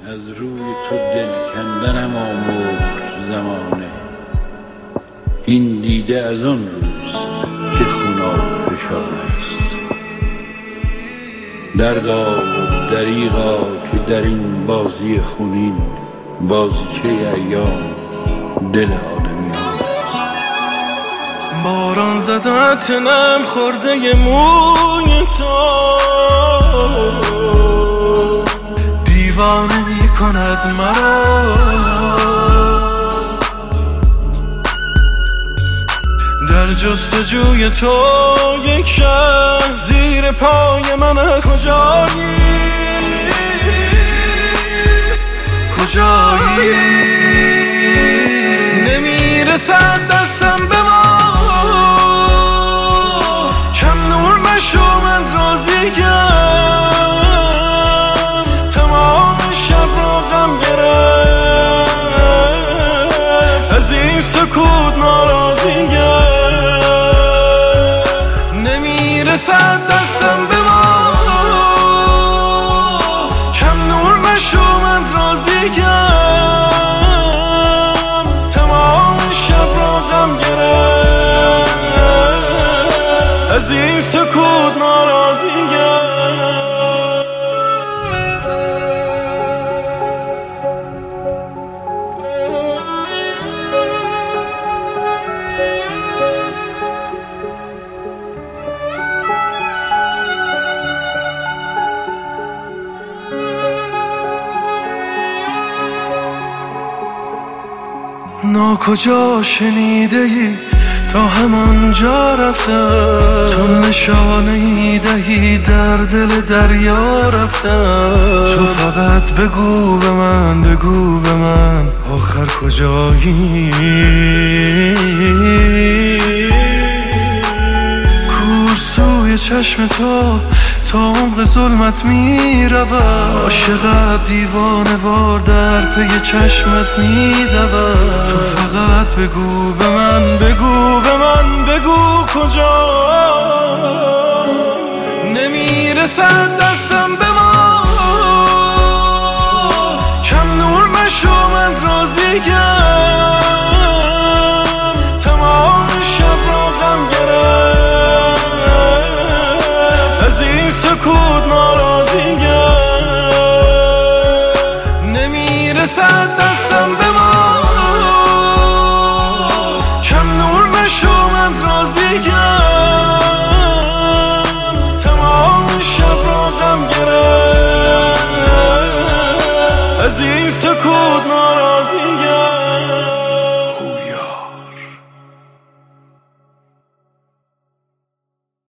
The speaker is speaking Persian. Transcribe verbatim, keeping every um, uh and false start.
از روی تو دل کندنم آموخت زمانه. این دیده از آن روست که خوناب فشان است. دردا و دریغا که در این بازی خونین بازیچه ایام دل آدمیان است. باران زدت نم خورده موی تو دیوانه می کند مرا. در جستجوی تو یک شهر زیر پای من است. کجایی کجایی نمیرسد دستم به ما. کم نور مشو من راضی کم تمام شب را غم گرفت. از این سکوت ناراضی گرفت. نمیرسد دستم به ما. کم نور مشو من راضی کم تمام شب را غم گرفت. از این سکوت ناراضی گرفت. ناکجا شنیده ای تا همانجا رفتم. تو نشانه ای دهی در دل دریا رفتم. تو فقط بگو به من بگو به من آخر کجایی. کورسوی چشم تو تا عمق ظلمت می رود. عاشقت دیوانه وار در پی چشمت می دود. تو فقط بگو به من بگو به من بگو کجا. نمیرسد دستم به ما. کم نور مشو من راضی کم تمام شب را غم گرفت. از این سکوت ناراضی گرفت. نمیرسد دستم به ما. کم نور مشو من راضی کم تمام شب را غم گرفت. از این سکوت ناراضی